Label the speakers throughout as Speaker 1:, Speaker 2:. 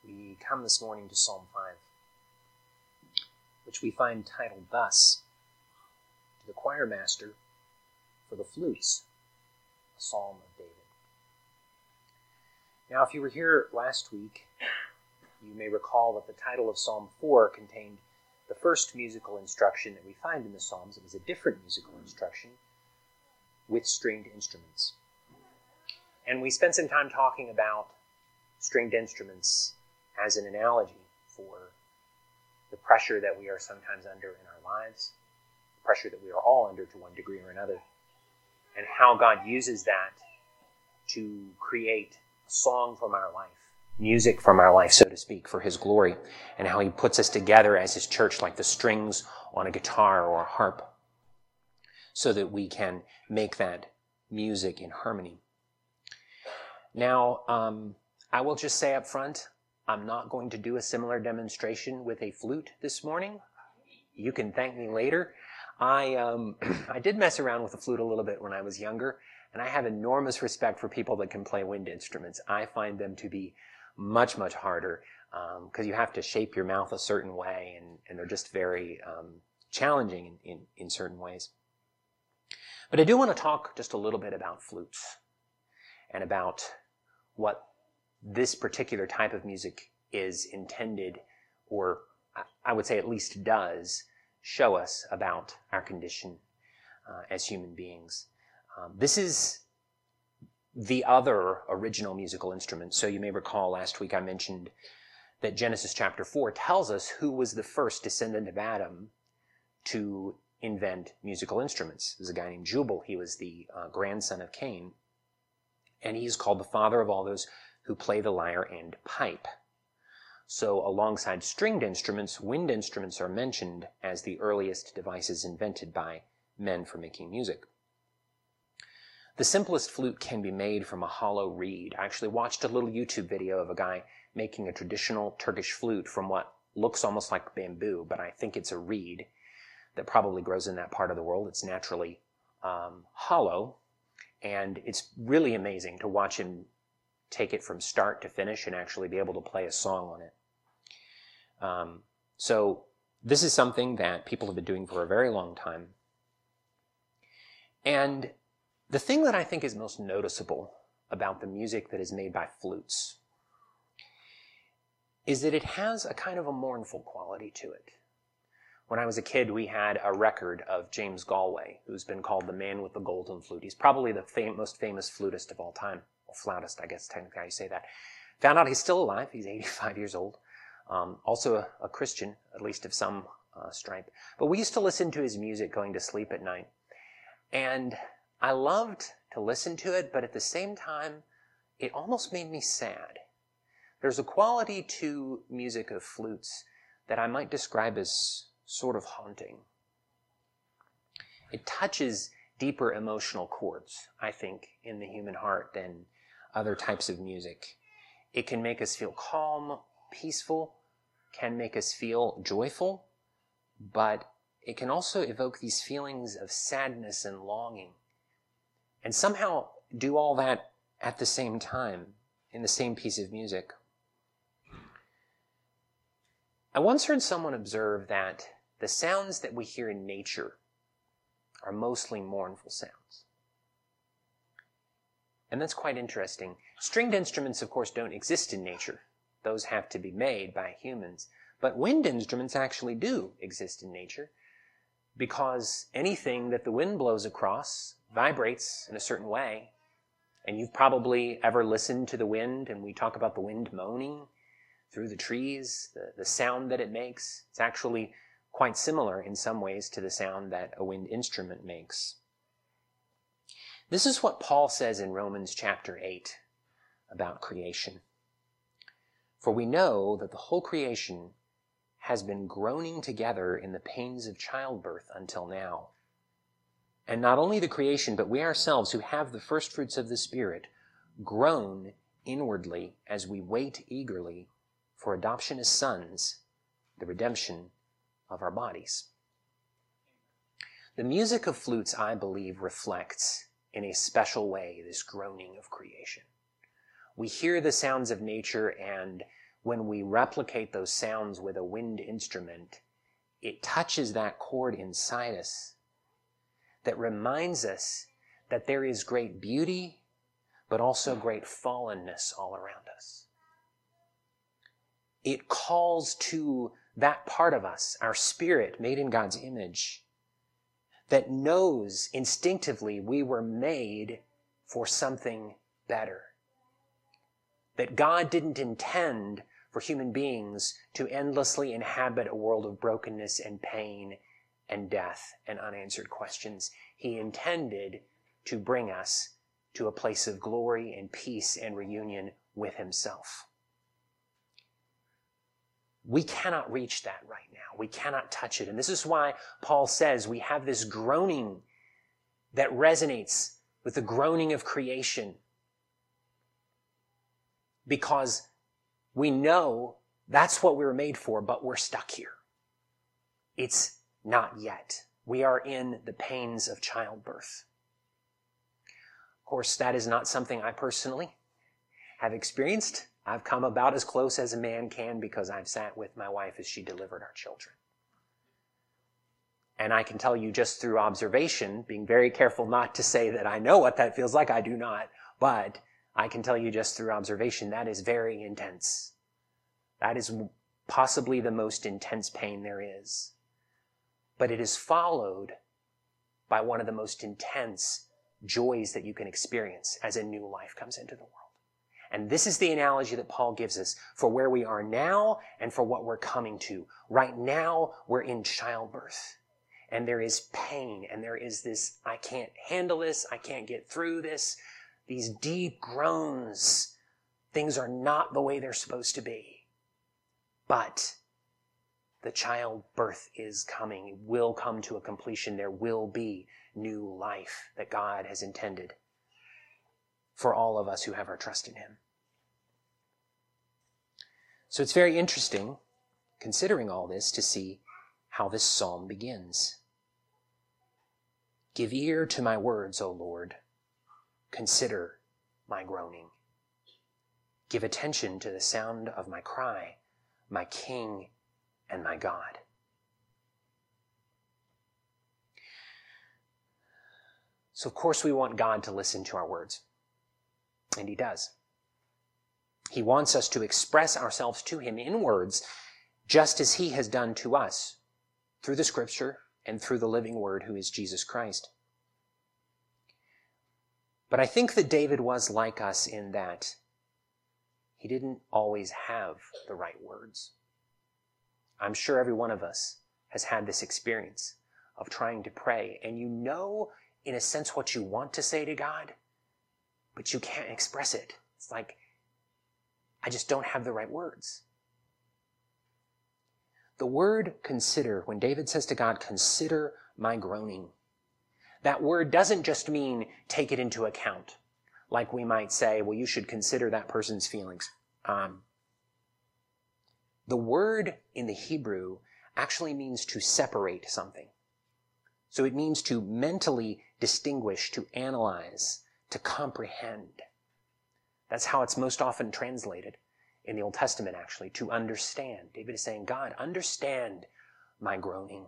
Speaker 1: We come this morning to Psalm 5, which we find titled thus: To the choir master for the flutes, a psalm of David. Now, if you were here last week, you may recall that the title of Psalm 4 contained the first musical instruction that we find in the Psalms. It was a different musical instruction with stringed instruments. And we spent some time talking about stringed instruments as an analogy for the pressure that we are sometimes under in our lives, the pressure that we are all under to one degree or another, and how God uses that to create a song from our life, music from our life, so to speak, for His glory, and how He puts us together as His church like the strings on a guitar or a harp, so that we can make that music in harmony. Now, I will just say up front, I'm not going to do a similar demonstration with a flute this morning. You can thank me later. I did mess around with the flute a little bit when I was younger, and I have enormous respect for people that can play wind instruments. I find them to be much, much harder because you have to shape your mouth a certain way, and they're just very challenging in certain ways. But I do want to talk just a little bit about flutes and about what this particular type of music is intended, or I would say at least does, show us about our condition as human beings. This is the other original musical instrument. So you may recall last week I mentioned that Genesis chapter 4 tells us who was the first descendant of Adam to invent musical instruments. There's a guy named Jubal. He was the grandson of Cain, and he's called the father of all those who play the lyre and pipe. So alongside stringed instruments, wind instruments are mentioned as the earliest devices invented by men for making music. The simplest flute can be made from a hollow reed. I actually watched a little YouTube video of a guy making a traditional Turkish flute from what looks almost like bamboo, but I think it's a reed that probably grows in that part of the world. It's naturally hollow, and it's really amazing to watch him take it from start to finish and actually be able to play a song on it. So this is something that people have been doing for a very long time. And the thing that I think is most noticeable about the music that is made by flutes is that it has a kind of a mournful quality to it. When I was a kid, we had a record of James Galway, who's been called the man with the golden flute. He's probably the most famous flutist of all time. Or flautist, I guess technically how you say that. Found out he's still alive. He's 85 years old. Also a Christian, at least of some stripe. But we used to listen to his music going to sleep at night. And I loved to listen to it, but at the same time, it almost made me sad. There's a quality to music of flutes that I might describe as sort of haunting. It touches deeper emotional chords, I think, in the human heart than other types of music. It can make us feel calm, peaceful, can make us feel joyful, but it can also evoke these feelings of sadness and longing, and somehow do all that at the same time in the same piece of music. I once heard someone observe that the sounds that we hear in nature are mostly mournful sounds. And that's quite interesting. Stringed instruments, of course, don't exist in nature. Those have to be made by humans. But wind instruments actually do exist in nature, because anything that the wind blows across vibrates in a certain way. And you've probably ever listened to the wind, and we talk about the wind moaning through the trees, the sound that it makes. It's actually quite similar in some ways to the sound that a wind instrument makes. This is what Paul says in Romans chapter 8 about creation. For we know that the whole creation has been groaning together in the pains of childbirth until now. And not only the creation, but we ourselves who have the first fruits of the Spirit groan inwardly as we wait eagerly for adoption as sons, the redemption of our bodies. The music of flutes, I believe, reflects in a special way this groaning of creation. We hear the sounds of nature and when we replicate those sounds with a wind instrument, it touches that chord inside us that reminds us that there is great beauty, but also great fallenness all around us. It calls to that part of us, our spirit made in God's image, that knows instinctively we were made for something better. That God didn't intend for human beings to endlessly inhabit a world of brokenness and pain and death and unanswered questions. He intended to bring us to a place of glory and peace and reunion with himself. We cannot reach that right now. We cannot touch it. And this is why Paul says we have this groaning that resonates with the groaning of creation. Because we know that's what we were made for, but we're stuck here. It's not yet. We are in the pains of childbirth. Of course, that is not something I personally have experienced. I've come about as close as a man can because I've sat with my wife as she delivered our children. And I can tell you just through observation, being very careful not to say that I know what that feels like, I do not, but I can tell you just through observation, that is very intense. That is possibly the most intense pain there is. But it is followed by one of the most intense joys that you can experience as a new life comes into the world. And this is the analogy that Paul gives us for where we are now and for what we're coming to. Right now, we're in childbirth. And there is pain, and there is this, I can't handle this, I can't get through this. These deep groans. Things are not the way they're supposed to be. But the childbirth is coming. It will come to a completion. There will be new life that God has intended for all of us who have our trust in him. So it's very interesting, considering all this, to see how this psalm begins. Give ear to my words, O Lord. Consider my groaning. Give attention to the sound of my cry, my King and my God. So of course we want God to listen to our words. And he does. He wants us to express ourselves to him in words, just as he has done to us, through the scripture and through the living word who is Jesus Christ. But I think that David was like us in that he didn't always have the right words. I'm sure every one of us has had this experience of trying to pray, and you know, in a sense, what you want to say to God, but you can't express it. It's like, I just don't have the right words. The word consider, when David says to God, consider my groaning, that word doesn't just mean take it into account. Like we might say, well, you should consider that person's feelings. The word in the Hebrew actually means to separate something. So it means to mentally distinguish, to analyze, to comprehend. That's how it's most often translated in the Old Testament, actually, to understand. David is saying, God, understand my groaning.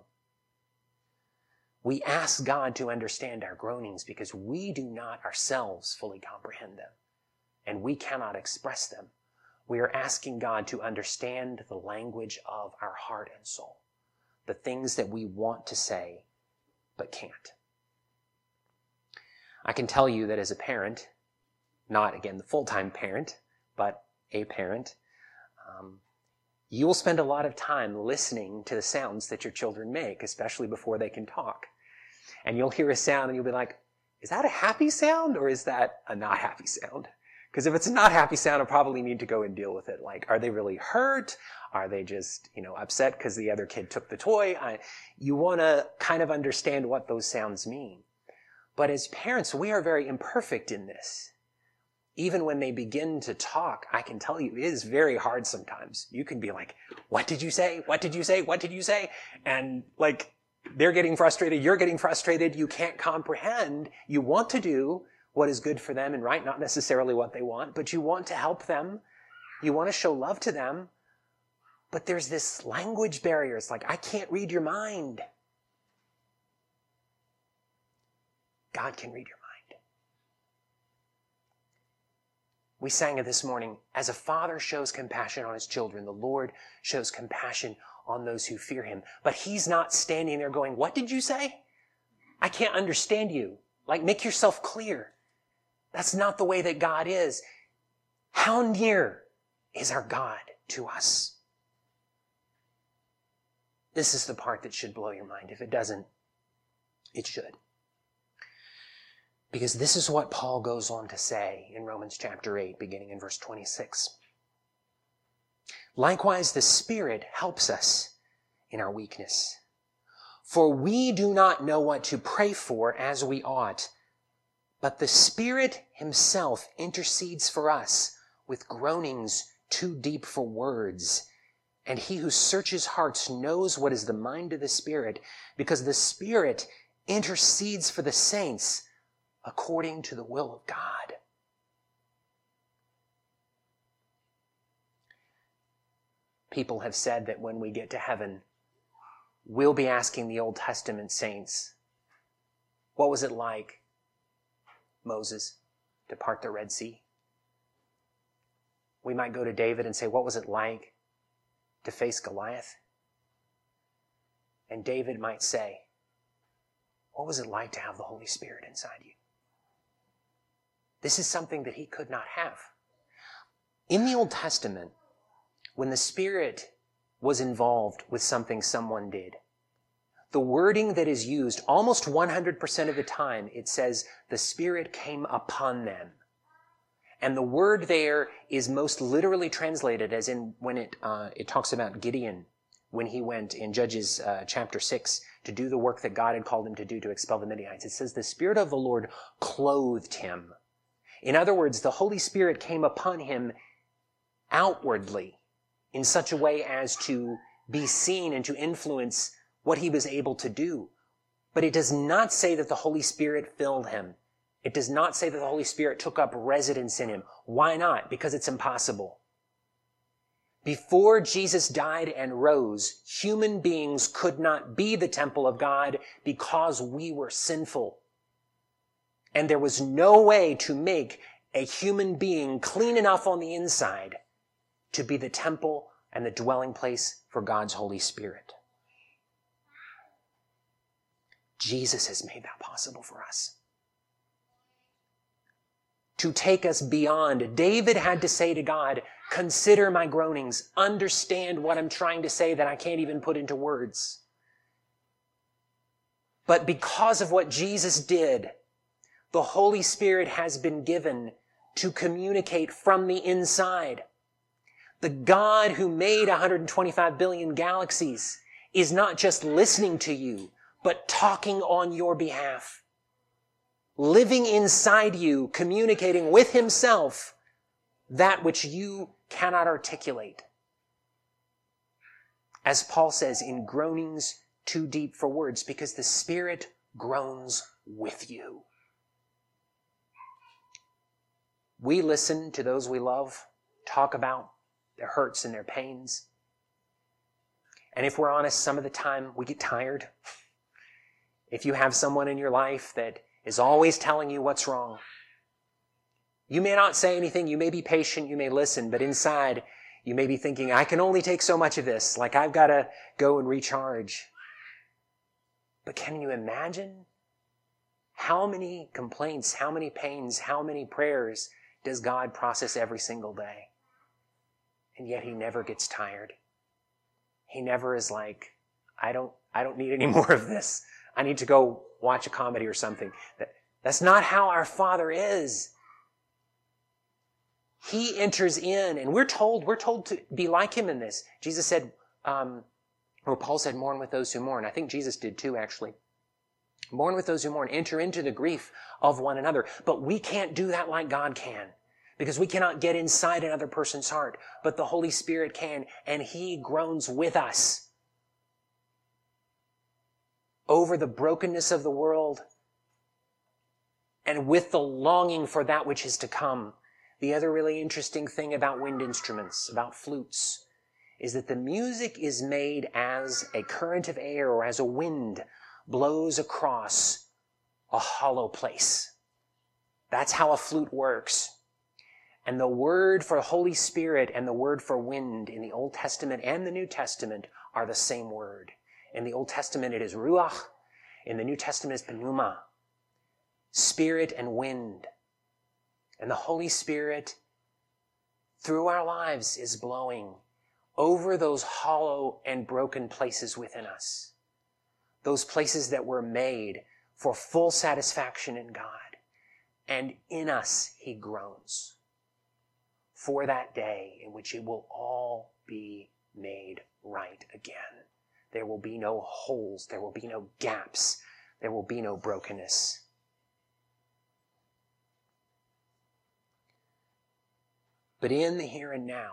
Speaker 1: We ask God to understand our groanings because we do not ourselves fully comprehend them, and we cannot express them. We are asking God to understand the language of our heart and soul, the things that we want to say but can't. I can tell you that as a parent, not, again, the full-time parent, but a parent, you will spend a lot of time listening to the sounds that your children make, especially before they can talk. And you'll hear a sound and you'll be like, is that a happy sound or is that a not happy sound? Because if it's a not happy sound, I probably need to go and deal with it. Like, are they really hurt? Are they just, upset because the other kid took the toy? You want to kind of understand what those sounds mean. But as parents, we are very imperfect in this. Even when they begin to talk, I can tell you, it is very hard sometimes. You can be like, what did you say? What did you say? What did you say? And like, they're getting frustrated. You're getting frustrated. You can't comprehend. You want to do what is good for them and right, not necessarily what they want, but you want to help them. You want to show love to them, but there's this language barrier. It's like, I can't read your mind. God can read your mind. We sang it this morning. As a father shows compassion on his children, the Lord shows compassion on those who fear him. But he's not standing there going, what did you say? I can't understand you. Like, make yourself clear. That's not the way that God is. How near is our God to us? This is the part that should blow your mind. If it doesn't, it should. Because this is what Paul goes on to say in Romans chapter 8, beginning in verse 26. Likewise, the Spirit helps us in our weakness. For we do not know what to pray for as we ought, but the Spirit himself intercedes for us with groanings too deep for words. And he who searches hearts knows what is the mind of the Spirit, because the Spirit intercedes for the saints according to the will of God. People have said that when we get to heaven, we'll be asking the Old Testament saints, what was it like, Moses, to part the Red Sea? We might go to David and say, what was it like to face Goliath? And David might say, what was it like to have the Holy Spirit inside you? This is something that he could not have. In the Old Testament, when the Spirit was involved with something someone did, the wording that is used almost 100% of the time, it says, the Spirit came upon them. And the word there is most literally translated as in when it talks about Gideon, when he went in Judges chapter 6 to do the work that God had called him to do to expel the Midianites. It says the Spirit of the Lord clothed him. In other words, the Holy Spirit came upon him outwardly in such a way as to be seen and to influence what he was able to do. But it does not say that the Holy Spirit filled him. It does not say that the Holy Spirit took up residence in him. Why not? Because it's impossible. Before Jesus died and rose, human beings could not be the temple of God because we were sinful. And there was no way to make a human being clean enough on the inside to be the temple and the dwelling place for God's Holy Spirit. Jesus has made that possible for us. To take us beyond. David had to say to God, consider my groanings, understand what I'm trying to say that I can't even put into words. But because of what Jesus did, the Holy Spirit has been given to communicate from the inside. The God who made 125 billion galaxies is not just listening to you, but talking on your behalf. Living inside you, communicating with himself that which you cannot articulate. As Paul says, in groanings too deep for words, because the Spirit groans with you. We listen to those we love talk about their hurts and their pains. And if we're honest, some of the time we get tired. If you have someone in your life that is always telling you what's wrong, you may not say anything, you may be patient, you may listen, but inside you may be thinking, I can only take so much of this, like I've got to go and recharge. But can you imagine how many complaints, how many pains, how many prayers does God process every single day? And yet he never gets tired. He never is like, I don't need any more of this. I need to go watch a comedy or something. That's not how our Father is. He enters in, and we're told to be like him in this. Jesus said, or Paul said, mourn with those who mourn. I think Jesus did too, actually. Mourn with those who mourn. Enter into the grief of one another. But we can't do that like God can, because we cannot get inside another person's heart. But the Holy Spirit can, and he groans with us over the brokenness of the world and with the longing for that which is to come. The other really interesting thing about wind instruments, about flutes, is that the music is made as a current of air or as a wind blows across a hollow place. That's how a flute works. And the word for Holy Spirit and the word for wind in the Old Testament and the New Testament are the same word. In the Old Testament it is ruach. In the New Testament it's pneuma. Spirit and wind. And the Holy Spirit through our lives is blowing over those hollow and broken places within us. Those places that were made for full satisfaction in God. And in us he groans for that day in which it will all be made right again. There will be no holes. There will be no gaps. There will be no brokenness. But in the here and now,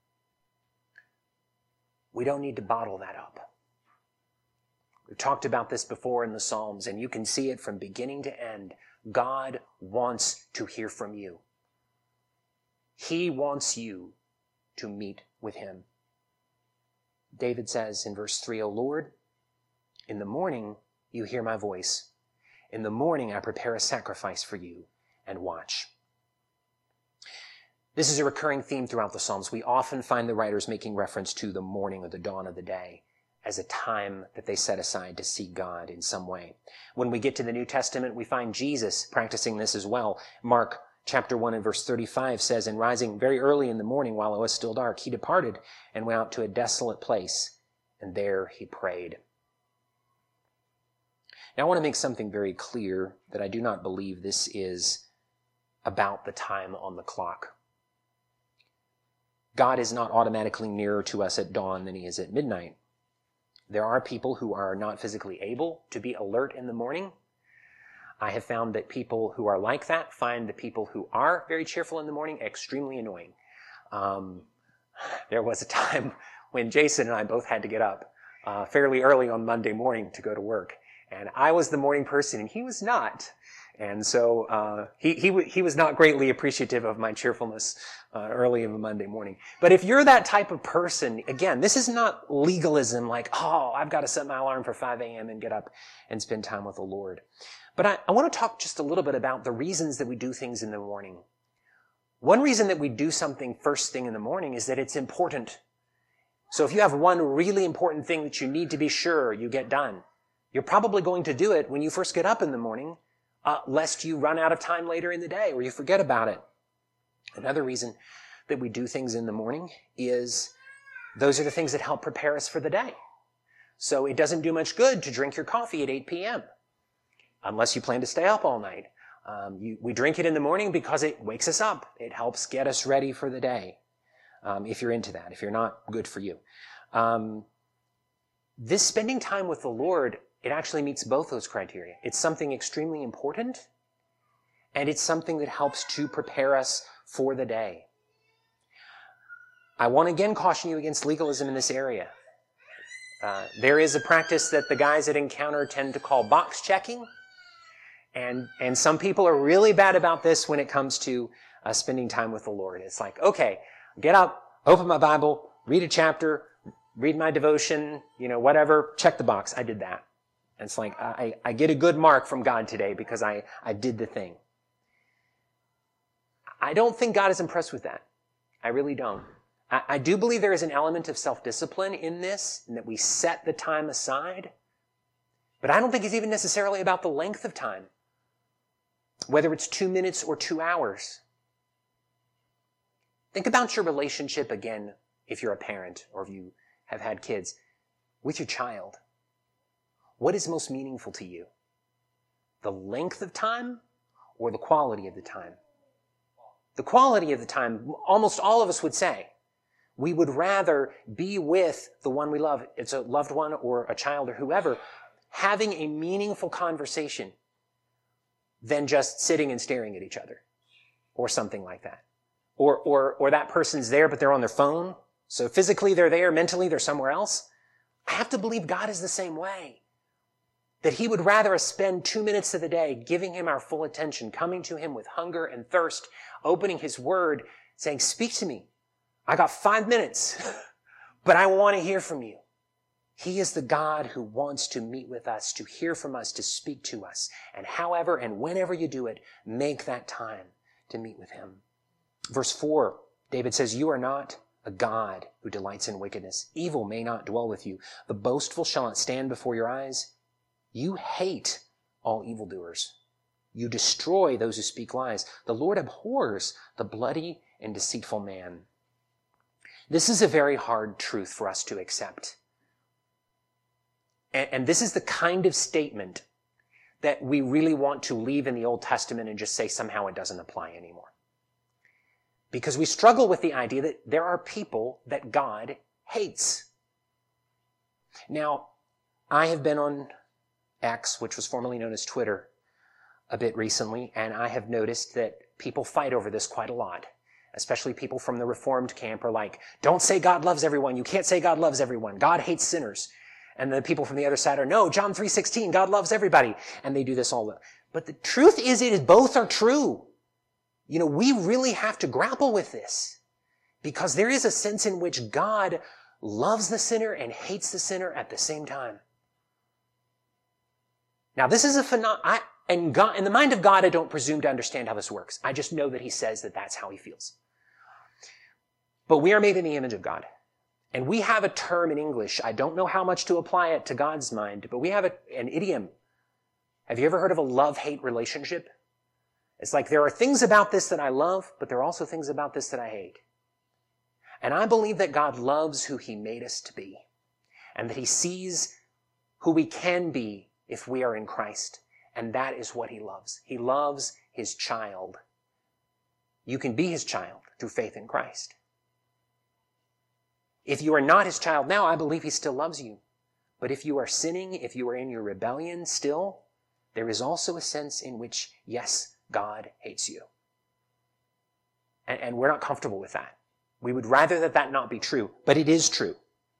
Speaker 1: we don't need to bottle that up. We've talked about this before in the Psalms, and you can see it from beginning to end. God wants to hear from you. He wants you to meet with him. David says in verse 3, O Lord, in the morning you hear my voice. In the morning I prepare a sacrifice for you and watch. This is a recurring theme throughout the Psalms. We often find the writers making reference to the morning or the dawn of the day as a time that they set aside to see God in some way. When we get to the New Testament, we find Jesus practicing this as well. Mark chapter 1 and verse 35 says, And rising very early in the morning while it was still dark, he departed and went out to a desolate place, and there he prayed. Now I want to make something very clear that I do not believe this is about the time on the clock. God is not automatically nearer to us at dawn than he is at midnight. There are people who are not physically able to be alert in the morning. I have found that people who are like that find the people who are very cheerful in the morning extremely annoying. There was a time when Jason and I both had to get up fairly early on Monday morning to go to work. And I was the morning person and he was not. And so he was not greatly appreciative of my cheerfulness early in the Monday morning. But if you're that type of person, again, this is not legalism like, oh, I've got to set my alarm for 5 a.m. and get up and spend time with the Lord. But I want to talk just a little bit about the reasons that we do things in the morning. One reason that we do something first thing in the morning is that it's important. So if you have one really important thing that you need to be sure you get done, you're probably going to do it when you first get up in the morning, lest you run out of time later in the day or you forget about it. Another reason that we do things in the morning is those are the things that help prepare us for the day. So it doesn't do much good to drink your coffee at 8 p.m. unless you plan to stay up all night. We drink it in the morning because it wakes us up. It helps get us ready for the day. If you're into that, if you're not, good for you. This spending time with the Lord, it actually meets both those criteria. It's something extremely important, and it's something that helps to prepare us for the day. I want to again caution you against legalism in this area. There is a practice that the guys at Encounter tend to call box checking, and some people are really bad about this when it comes to spending time with the Lord. It's like, okay, get up, open my Bible, read a chapter, read my devotion, whatever, check the box. I did that. And it's like, I get a good mark from God today because I did the thing. I don't think God is impressed with that. I really don't. I do believe there is an element of self-discipline in this, and that we set the time aside. But I don't think it's even necessarily about the length of time, whether it's 2 minutes or 2 hours. Think about your relationship again, if you're a parent or if you have had kids, with your child. What is most meaningful to you? The length of time or the quality of the time? The quality of the time, almost all of us would say. We would rather be with the one we love. It's a loved one or a child or whoever, having a meaningful conversation than just sitting and staring at each other or something like that. Or that person's there, but they're on their phone. So physically they're there, mentally they're somewhere else. I have to believe God is the same way. That he would rather us spend 2 minutes of the day giving him our full attention, coming to him with hunger and thirst, opening his word, saying, speak to me. I got 5 minutes, but I want to hear from you. He is the God who wants to meet with us, to hear from us, to speak to us. And however and whenever you do it, make that time to meet with him. Verse 4, David says, you are not a God who delights in wickedness. Evil may not dwell with you. The boastful shall not stand before your eyes. You hate all evildoers. You destroy those who speak lies. The Lord abhors the bloody and deceitful man. This is a very hard truth for us to accept. And this is the kind of statement that we really want to leave in the Old Testament and just say somehow it doesn't apply anymore. Because we struggle with the idea that there are people that God hates. Now, I have been on X, which was formerly known as Twitter, a bit recently, and I have noticed that people fight over this quite a lot. Especially people from the Reformed camp are like, don't say God loves everyone. You can't say God loves everyone. God hates sinners. And the people from the other side are, no, John 3:16, God loves everybody. And they do this all. But the truth is, both are true. You know, we really have to grapple with this. Because there is a sense in which God loves the sinner and hates the sinner at the same time. Now, this is a phenomenon. In the mind of God, I don't presume to understand how this works. I just know that he says that that's how he feels. But we are made in the image of God. And we have a term in English. I don't know how much to apply it to God's mind, but we have an idiom. Have you ever heard of a love-hate relationship? It's like there are things about this that I love, but there are also things about this that I hate. And I believe that God loves who he made us to be, and that he sees who we can be if we are in Christ. And that is what he loves. He loves his child. You can be his child through faith in Christ. If you are not his child now, I believe he still loves you. But if you are sinning, if you are in your rebellion still, there is also a sense in which, yes, God hates you. And we're not comfortable with that. We would rather that not be true, but it is true.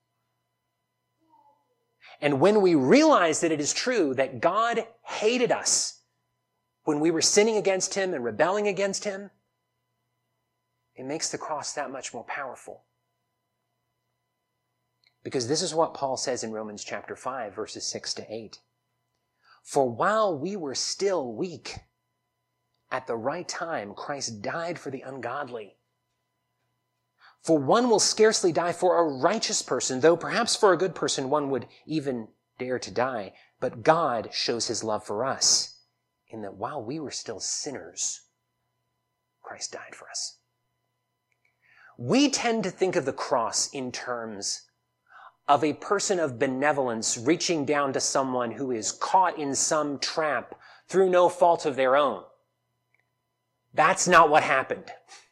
Speaker 1: And when we realize that it is true that God hated us when we were sinning against him and rebelling against him, it makes the cross that much more powerful. Because this is what Paul says in Romans chapter 5, verses 6 to 8. For while we were still weak, at the right time, Christ died for the ungodly. For one will scarcely die for a righteous person, though perhaps for a good person one would even dare to die. But God shows his love for us, in that while we were still sinners, Christ died for us. We tend to think of the cross in terms of a person of benevolence reaching down to someone who is caught in some trap through no fault of their own. That's not what happened.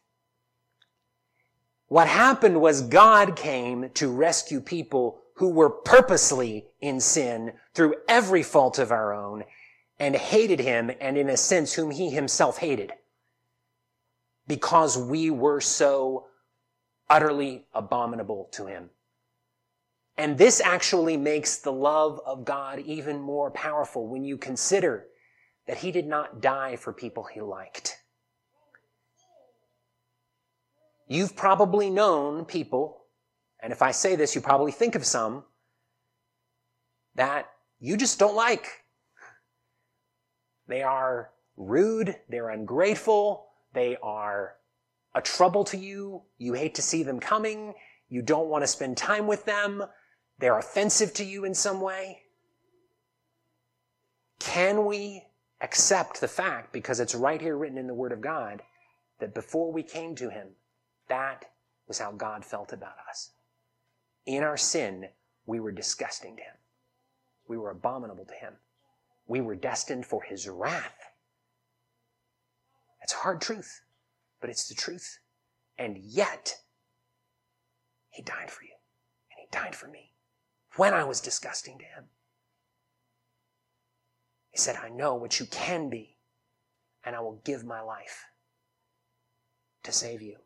Speaker 1: What happened was God came to rescue people who were purposely in sin through every fault of our own and hated him, and in a sense whom he himself hated, because we were so utterly abominable to him. And this actually makes the love of God even more powerful when you consider that he did not die for people he liked. You've probably known people, and if I say this, you probably think of some, that you just don't like. They are rude, they're ungrateful, they are a trouble to you, you hate to see them coming, you don't want to spend time with them, they're offensive to you in some way. Can we accept the fact, because it's right here written in the Word of God, that before we came to him, that was how God felt about us? In our sin, we were disgusting to him. We were abominable to him. We were destined for his wrath. It's a hard truth, but it's the truth. And yet, he died for you, and he died for me when I was disgusting to him. He said, I know what you can be, and I will give my life to save you.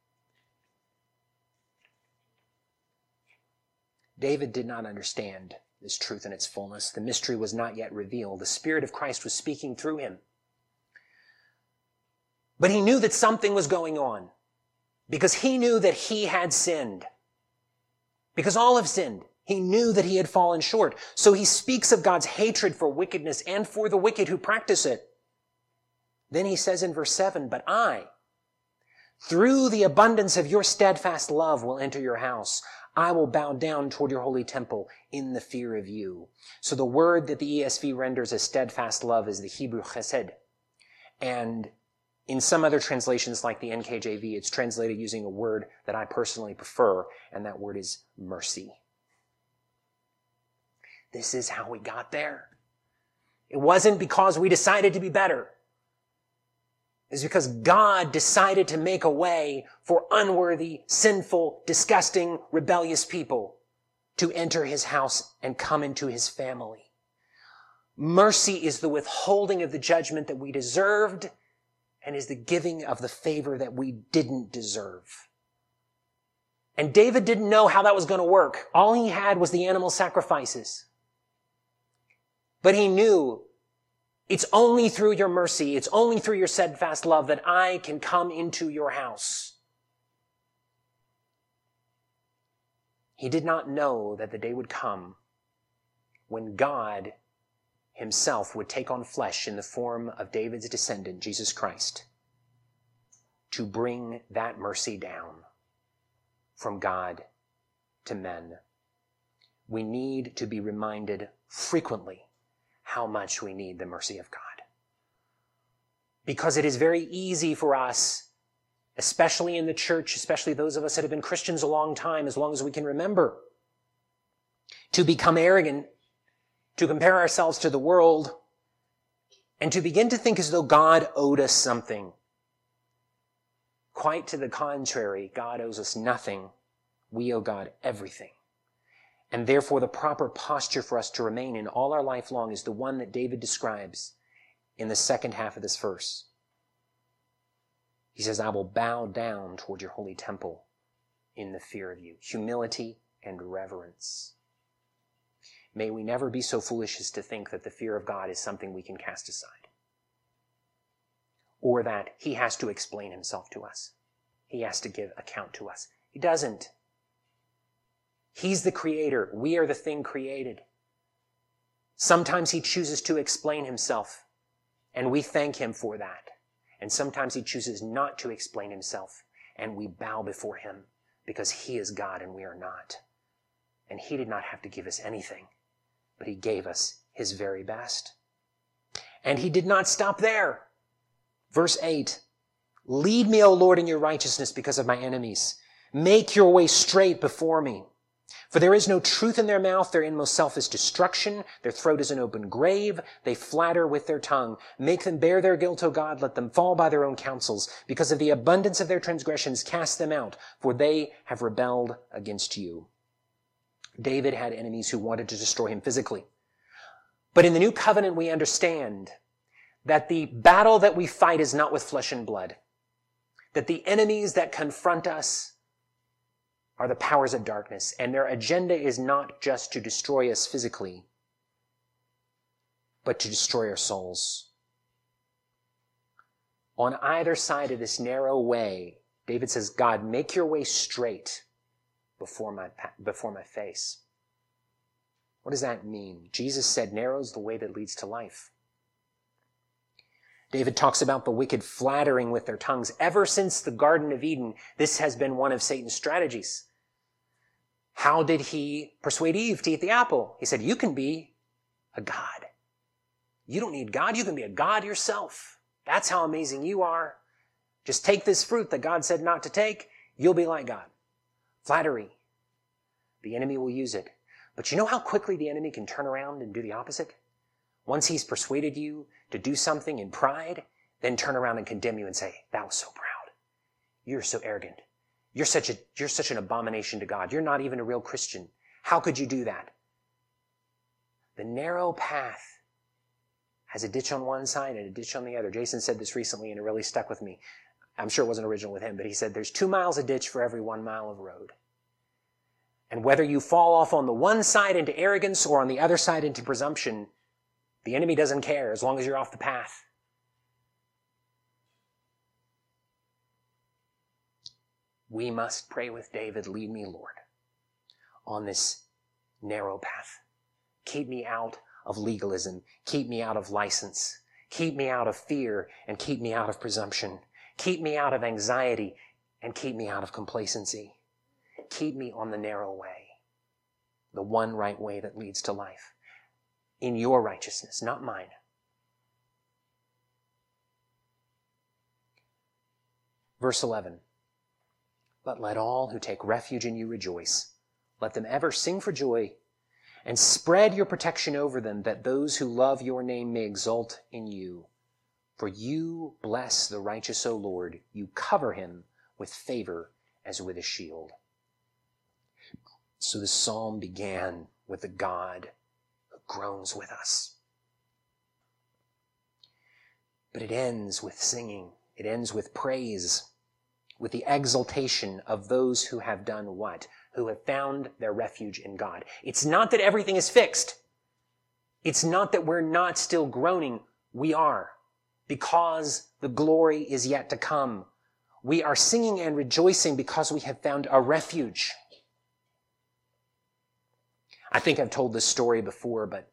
Speaker 1: David did not understand this truth in its fullness. The mystery was not yet revealed. The Spirit of Christ was speaking through him. But he knew that something was going on because he knew that he had sinned. Because all have sinned. He knew that he had fallen short. So he speaks of God's hatred for wickedness and for the wicked who practice it. Then he says in verse 7, "But I, through the abundance of your steadfast love, will enter your house. I will bow down toward your holy temple in the fear of you." So the word that the ESV renders as steadfast love is the Hebrew chesed. And in some other translations like the NKJV, it's translated using a word that I personally prefer, and that word is mercy. This is how we got there. It wasn't because we decided to be better. It's because God decided to make a way for unworthy, sinful, disgusting, rebellious people to enter his house and come into his family. Mercy is the withholding of the judgment that we deserved and is the giving of the favor that we didn't deserve. And David didn't know how that was going to work. All he had was the animal sacrifices. But he knew it's only through your mercy, it's only through your steadfast love that I can come into your house. He did not know that the day would come when God himself would take on flesh in the form of David's descendant, Jesus Christ, to bring that mercy down from God to men. We need to be reminded frequently how much we need the mercy of God. Because it is very easy for us, especially in the church, especially those of us that have been Christians a long time, as long as we can remember, to become arrogant, to compare ourselves to the world, and to begin to think as though God owed us something. Quite to the contrary, God owes us nothing. We owe God everything. And therefore, the proper posture for us to remain in all our life long is the one that David describes in the second half of this verse. He says, "I will bow down toward your holy temple in the fear of you." Humility and reverence. May we never be so foolish as to think that the fear of God is something we can cast aside. Or that he has to explain himself to us. He has to give account to us. He doesn't. He's the creator. We are the thing created. Sometimes he chooses to explain himself, and we thank him for that. And sometimes he chooses not to explain himself, and we bow before him because he is God and we are not. And he did not have to give us anything, but he gave us his very best. And he did not stop there. Verse 8, "Lead me, O Lord, in your righteousness because of my enemies. Make your way straight before me. For there is no truth in their mouth, their inmost self is destruction, their throat is an open grave, they flatter with their tongue. Make them bear their guilt, O God, let them fall by their own counsels. Because of the abundance of their transgressions, cast them out, for they have rebelled against you." David had enemies who wanted to destroy him physically. But in the new covenant, we understand that the battle that we fight is not with flesh and blood. That the enemies that confront us are the powers of darkness, and their agenda is not just to destroy us physically, but to destroy our souls. On either side of this narrow way, David says, "God, make your way straight before my face." What does that mean? Jesus said, "Narrow is the way that leads to life." David talks about the wicked flattering with their tongues. Ever since the Garden of Eden, this has been one of Satan's strategies. How did he persuade Eve to eat the apple? He said, "You can be a god. You don't need God. You can be a god yourself. That's how amazing you are. Just take this fruit that God said not to take. You'll be like God." Flattery. The enemy will use it. But you know how quickly the enemy can turn around and do the opposite? Once he's persuaded you to do something in pride, then turn around and condemn you and say, "That was so proud. You're so arrogant. You're such an abomination to God. You're not even a real Christian. How could you do that?" The narrow path has a ditch on one side and a ditch on the other. Jason said this recently and it really stuck with me. I'm sure it wasn't original with him, but he said there's 2 miles of ditch for every 1 mile of road. And whether you fall off on the one side into arrogance or on the other side into presumption, the enemy doesn't care as long as you're off the path. We must pray with David, lead me, Lord, on this narrow path. Keep me out of legalism. Keep me out of license. Keep me out of fear and keep me out of presumption. Keep me out of anxiety and keep me out of complacency. Keep me on the narrow way, the one right way that leads to life, in your righteousness, not mine. Verse 11. But let all who take refuge in you rejoice. Let them ever sing for joy and spread your protection over them, that those who love your name may exult in you. For you bless the righteous, O Lord. You cover him with favor as with a shield. So the psalm began with a God who groans with us. But it ends with singing. It ends with praise, with the exaltation of those who have done what? Who have found their refuge in God. It's not that everything is fixed. It's not that we're not still groaning. We are, because the glory is yet to come. We are singing and rejoicing because we have found a refuge. I think I've told this story before, but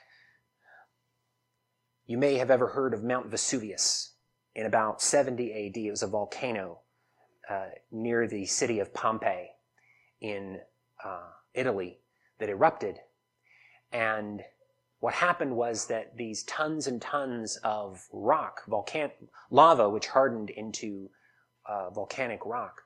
Speaker 1: you may have ever heard of Mount Vesuvius. In about 70 AD, it was a volcano near the city of Pompeii in Italy that erupted. And what happened was that these tons and tons of rock, lava, which hardened into volcanic rock,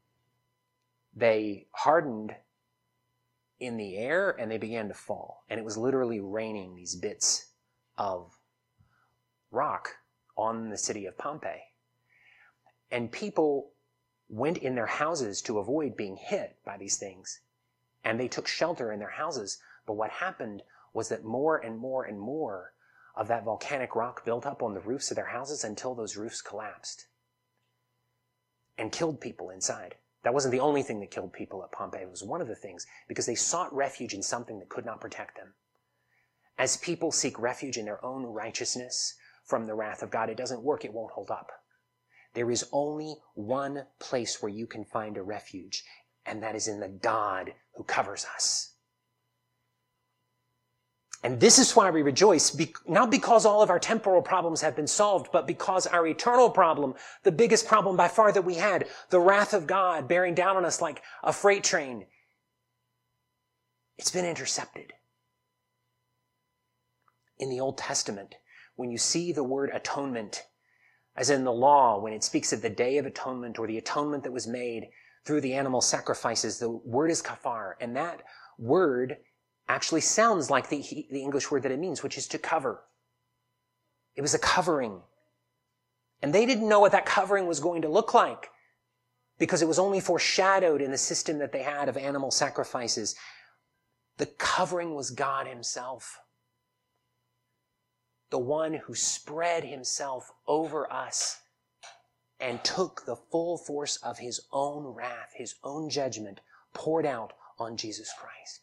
Speaker 1: they hardened in the air and they began to fall. And it was literally raining these bits of rock on the city of Pompeii. And people went in their houses to avoid being hit by these things. And they took shelter in their houses. But what happened was that more and more and more of that volcanic rock built up on the roofs of their houses until those roofs collapsed and killed people inside. That wasn't the only thing that killed people at Pompeii. It was one of the things, because they sought refuge in something that could not protect them. As people seek refuge in their own righteousness from the wrath of God, it doesn't work. It won't hold up. There is only one place where you can find a refuge, and that is in the God who covers us. And this is why we rejoice, not because all of our temporal problems have been solved, but because our eternal problem, the biggest problem by far that we had, the wrath of God bearing down on us like a freight train, it's been intercepted. In the Old Testament, when you see the word atonement, as in the law, when it speaks of the Day of Atonement or the atonement that was made through the animal sacrifices, the word is kafar. And that word actually sounds like the English word that it means, which is to cover. It was a covering. And they didn't know what that covering was going to look like, because it was only foreshadowed in the system that they had of animal sacrifices. The covering was God himself, the one who spread himself over us and took the full force of his own wrath, his own judgment, poured out on Jesus Christ.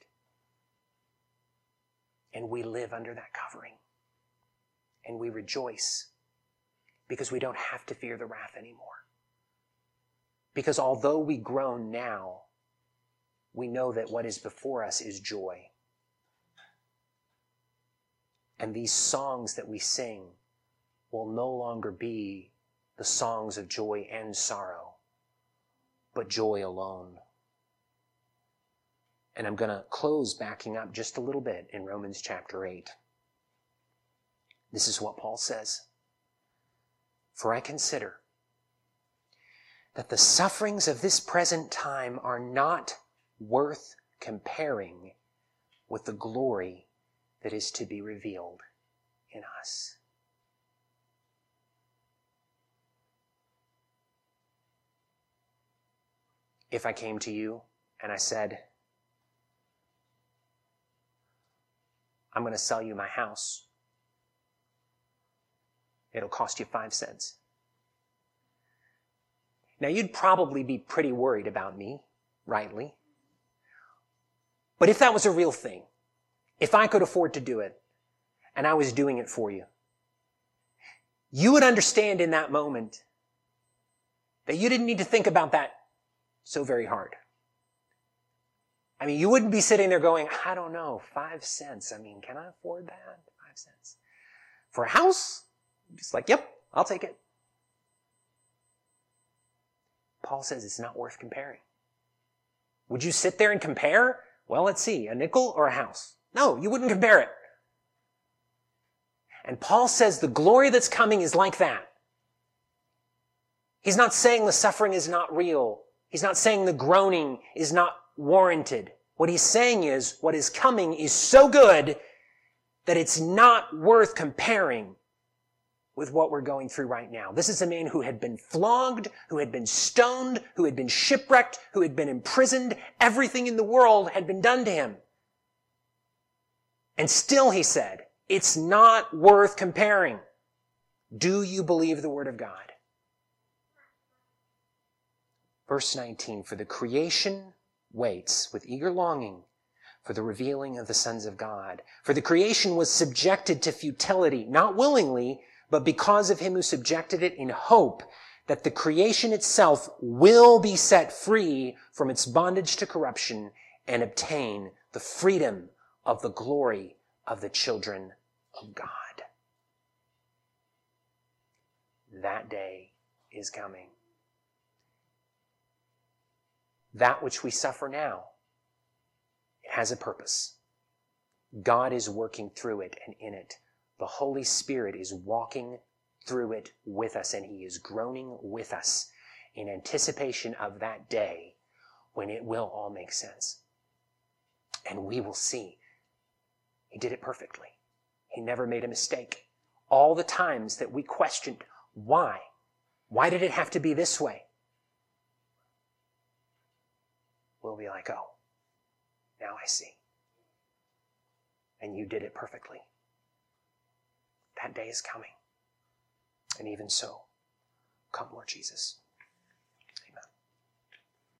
Speaker 1: And we live under that covering. And we rejoice because we don't have to fear the wrath anymore. Because although we groan now, we know that what is before us is joy. And these songs that we sing will no longer be the songs of joy and sorrow, but joy alone. And I'm going to close backing up just a little bit in Romans chapter 8. This is what Paul says. For I consider that the sufferings of this present time are not worth comparing with the glory that is to be revealed in us. If I came to you and I said, I'm going to sell you my house, it'll cost you 5 cents. Now, you'd probably be pretty worried about me, rightly. But if that was a real thing, if I could afford to do it, and I was doing it for you, you would understand in that moment that you didn't need to think about that so very hard. I mean, you wouldn't be sitting there going, I don't know, 5 cents. I mean, can I afford that? 5 cents. For a house? Just like, yep, I'll take it. Paul says it's not worth comparing. Would you sit there and compare? Well, let's see, a nickel or a house? No, you wouldn't compare it. And Paul says the glory that's coming is like that. He's not saying the suffering is not real. He's not saying the groaning is not warranted. What he's saying is what is coming is so good that it's not worth comparing with what we're going through right now. This is a man who had been flogged, who had been stoned, who had been shipwrecked, who had been imprisoned. Everything in the world had been done to him. And still, he said, it's not worth comparing. Do you believe the word of God? Verse 19, for the creation waits with eager longing for the revealing of the sons of God. For the creation was subjected to futility, not willingly, but because of him who subjected it, in hope that the creation itself will be set free from its bondage to corruption and obtain the freedom of the glory of the children of God. That day is coming. That which we suffer now, it has a purpose. God is working through it and in it. The Holy Spirit is walking through it with us, and he is groaning with us in anticipation of that day when it will all make sense. And we will see he did it perfectly. He never made a mistake. All the times that we questioned why did it have to be this way? We'll be like, oh, now I see. And you did it perfectly. That day is coming. And even so, come, Lord Jesus.